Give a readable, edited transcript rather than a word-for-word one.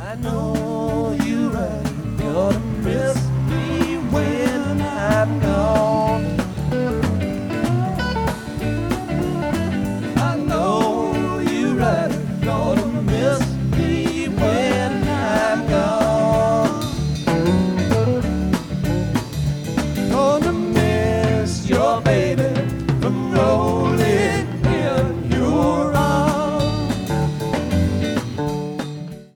I know you're right, gonna miss me when I'm gone. I know you're right, gonna miss me when I'm gone. Gonna miss your baby.